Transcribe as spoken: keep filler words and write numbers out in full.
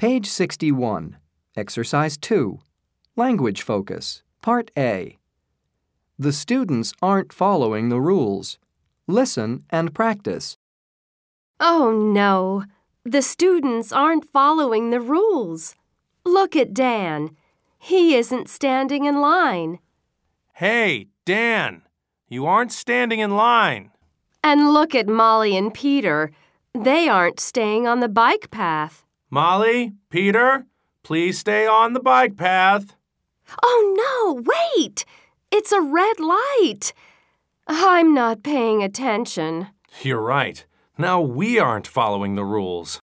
Page sixty-one, Exercise two, Language Focus, Part A. The students aren't following the rules. Listen and practice. Oh, no. The students aren't following the rules. Look at Dan. He isn't standing in line. Hey, Dan, you aren't standing in line. And look at Molly and Peter. They aren't staying on the bike path. Molly, Peter, please stay on the bike path. Oh, no, wait! It's a red light. I'm not paying attention. You're right. Now we aren't following the rules.